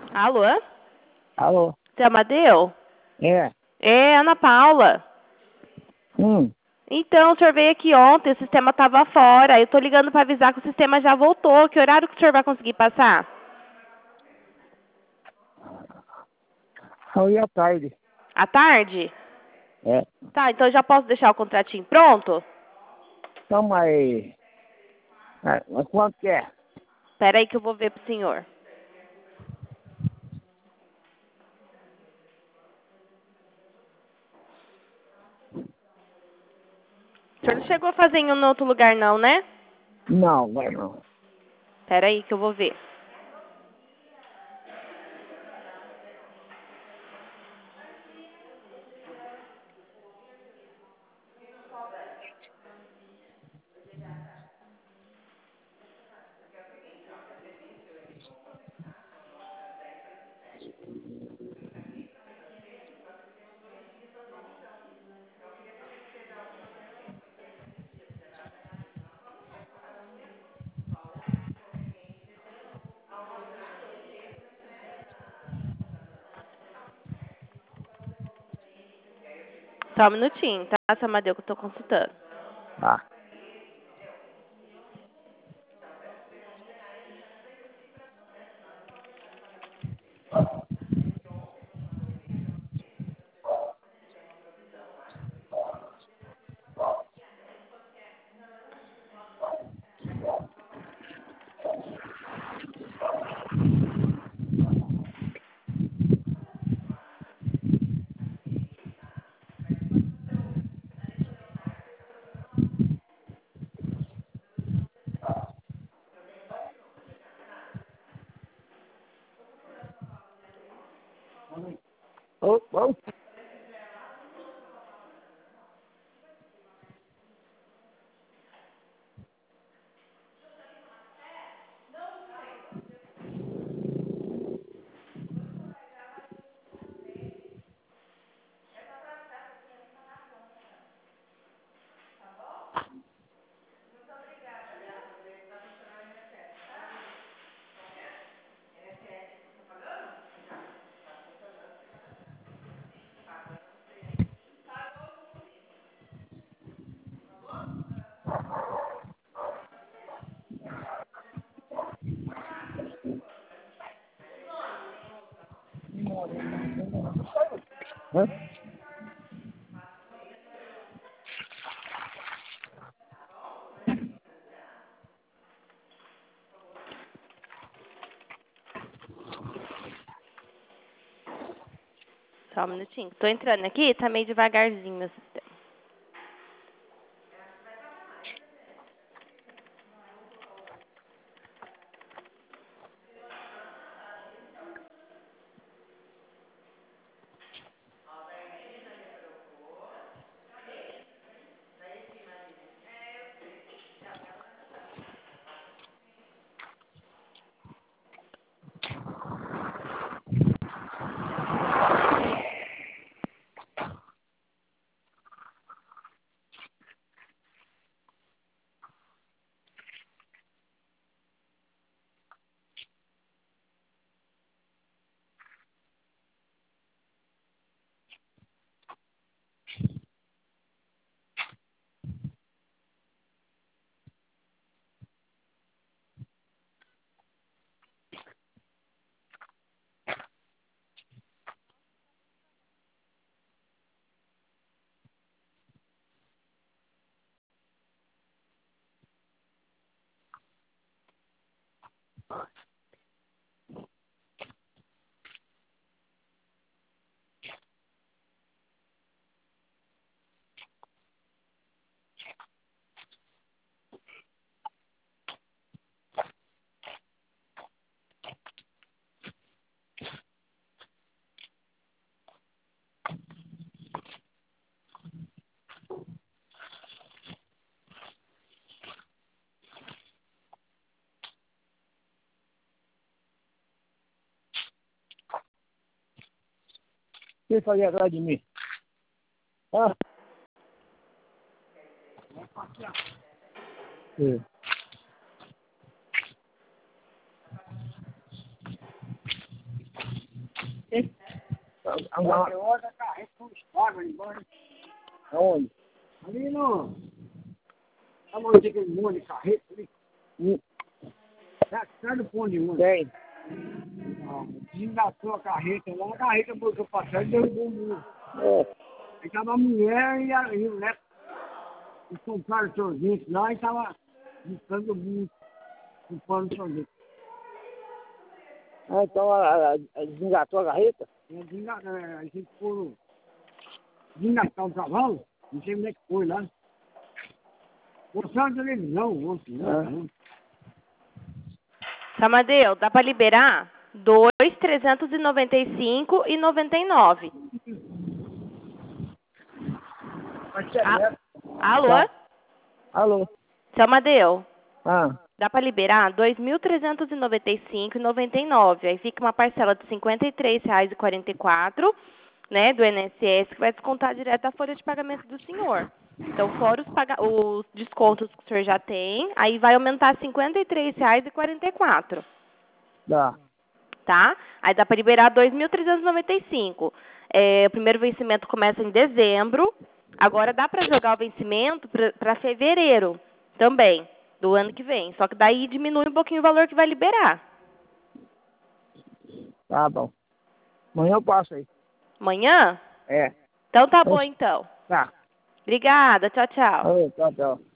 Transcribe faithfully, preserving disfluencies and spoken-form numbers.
Alô? Alô? Seu Amadeu? É. É, Ana Paula. Hum. Então, o senhor veio aqui ontem, o sistema estava fora. Eu tô ligando para avisar que o sistema já voltou. Que horário que o senhor vai conseguir passar? Foi à tarde. À tarde? É. Tá, então eu já posso deixar o contratinho pronto? Então, mas... Ah, mas quanto que é? Espera aí que eu vou ver pro senhor. O senhor não chegou a fazer em um outro lugar não, né? Não, vai não. Espera aí que eu vou ver. Só um minutinho, tá, seu Amadeu, que eu tô consultando. Tá. Ô, ô. Hã? Só um minutinho. Tô entrando aqui, tá meio devagarzinho meu sistema. Quem fazia atrás de mim? Hã? É. Agora outra carreta com espada ali embaixo. Aonde? Ali no... Aonde tem aquele monte de carreta ali? Hum. Tá do ponto de ônibus. Tem. Desengatou a carreta lá, a carreta botou pra trás e derrubou o muro. É. Aí tava a mulher e, a, e o neto. Eles compraram sorvete lá e tava buscando o muro. Comprando sorvete. Ah, então a, a, a desengatou a carreta? É, desengatou, é, a gente foi desengatar o cavalo, não sei onde é que foi lá. Mostrou na televisão, ontem, né? Samadeu, dá pra liberar? dois mil trezentos e noventa e cinco e noventa e nove. Ah, alô? Tá. Alô? Samadeu, Ah. dá pra liberar? dois mil trezentos e noventa e cinco e noventa e nove. Aí fica uma parcela de cinquenta e três reais e quarenta e quatro, né, do I N S S, que vai descontar direto a folha de pagamento do senhor. Então, fora os, paga os descontos que o senhor já tem, aí vai aumentar cinquenta e três reais e quarenta e quatro. Dá. Tá? Aí dá para liberar dois mil trezentos e noventa e cinco. É, o primeiro vencimento começa em dezembro. Agora dá para jogar o vencimento para fevereiro também, do ano que vem. Só que daí diminui um pouquinho o valor que vai liberar. Tá bom. Amanhã eu passo aí. Amanhã? É. Então tá bom, então. Tá. Obrigada. Tchau, tchau. Oi, tchau, tchau.